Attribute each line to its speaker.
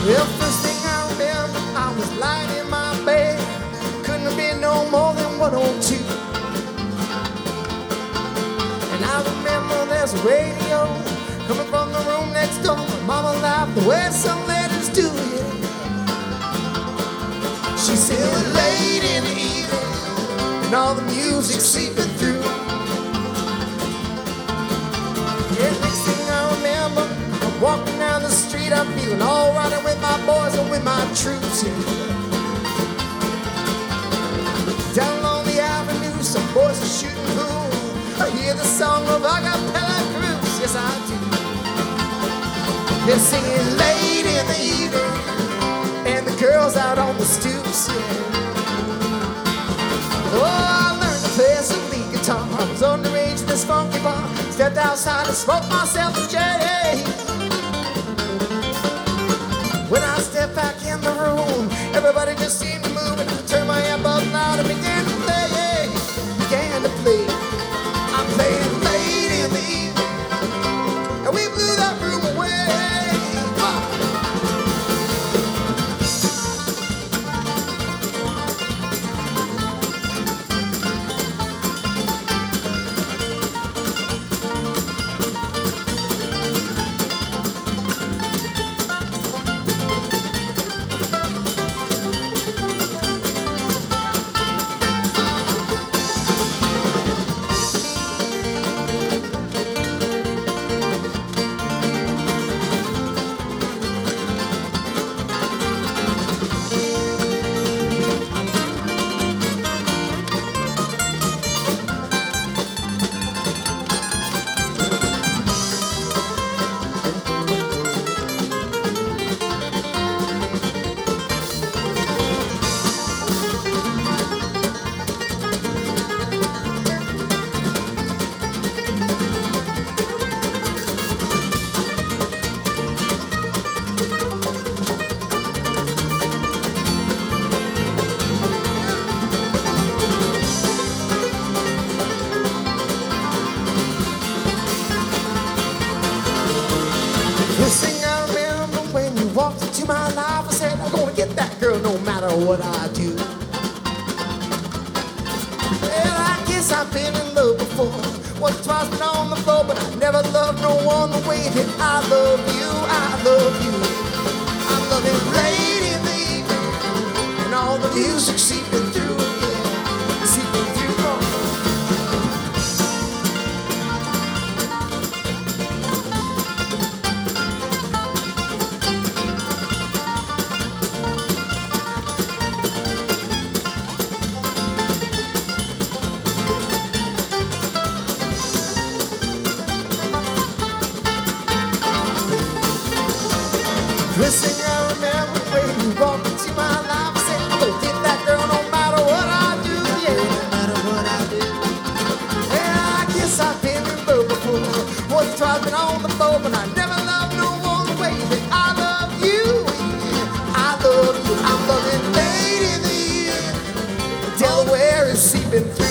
Speaker 1: Well, first thing I remember, I was lying in my bed. Couldn't have been no more than 102. And I remember there's a radio coming from the room next door. My mama laughed the way some ladies do, yeah. She said, late in the evening, and all the music seeping through. Yeah, next thing I remember, I'm walking down the street, I'm feeling all right with my boys and with my troops, yeah. Down along the avenue, some boys are shooting pool. I hear the song of Acapella Cruz, yes I do. They're singing late in the evening, and the girls out on the stoops, yeah. Oh, I learned to play some lead guitar. I was underage in this funky bar. Stepped outside and smoked myself a J. When I stepped back in the room, everybody just seemed to move, and I turned my amp up loud and began to play, yeah. Began to play. I played late in the evening, and we blew that room away. First thing I remember when you walked into my life, I said, I'm gonna get that girl no matter what I do. Well, I guess I've been in love before. Once or twice been on the floor, but I never loved no one the way that I love you, I love you. I love it late in the evening, and all the music seeping through, yeah, seeping through. First thing I remember when you walked into my life, I said, I'm gonna get that girl no matter what I do, yeah, no matter what I do. Yeah, I guess I've been in love before. Once or twice been on the floor, but I never loved no one the way that I love you, yeah. I love you, I'm loving late in the evening. Delaware is seeping through.